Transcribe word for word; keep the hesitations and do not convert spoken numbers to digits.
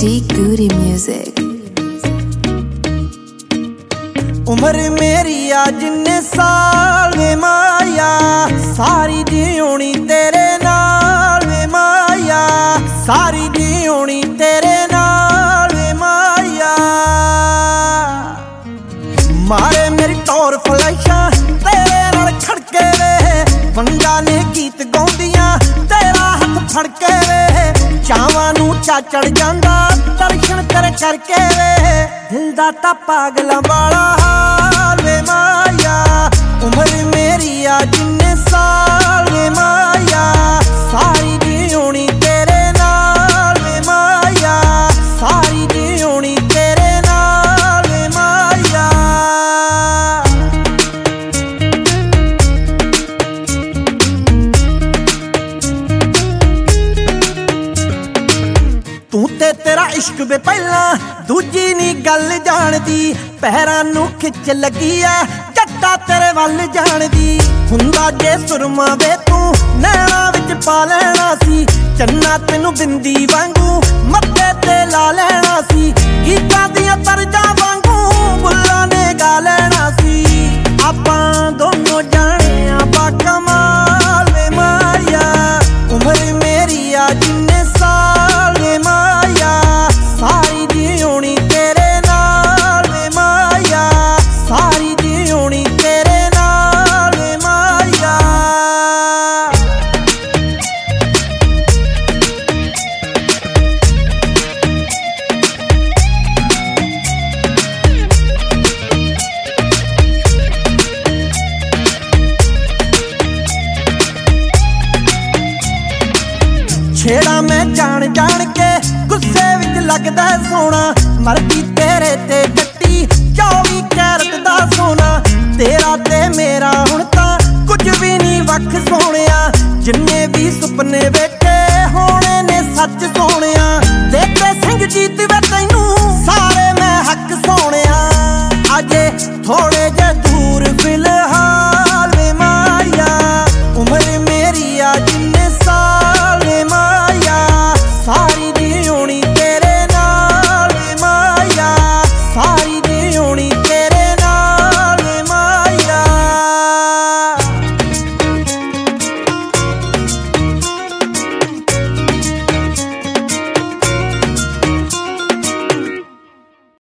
G Goody Music। उम्र मेरी आ जिन्ने साल वे माया, सारी जियोनी तेरे नाल वे माया, सारी जियोनी तेरे नाल वे माया। मारे मेरी टोर फलैशा तेरे नाल खड़के वे, वंगा ने गीत गाउंदियां तेरा हथ फड़के वे। चावां नू चा चढ़ जांदा दर्शन तेरे करके वे, दिल दा तां पागलां वाला हाल वे माया। उम्र मेरी आ जिन्ने साल वे माया, सारी जियोनी तेरे नाल वे माया, सारी जियोनी तेरे नाल वे माया। तू ते तेरा इश्क वे पहला दूजी नी गल जानदी, पैरां नू खिच लगी ऐ जट्टा तेरे वल जानदी। हुंदा जे सुरमा वे तू नैना विच पा लेना सी, चन्ना तेनू बिंदी वांगू मत्थे ते ला लेना सी। गीतां दियां तरजां वांगू बुल्लां ने गा लेना सी। आपां दोनों जाणियां बाकमाल वे माया। उम्र मेरी आ जिन्ने साल वे माया, सारी जियोनी तेरे नाल वे माया, सारी जियोनी तेरे नाल वे माया। छेड़ा मैं जान जान के गुस्से विच लगदा सोना, मरदी तेरे ते जट्टी चौबी कैरत दा सोना। तेरा ते मेरा हुण तां कुछ भी नहीं वख सोहणिया, जिन्ने भी सुपने वे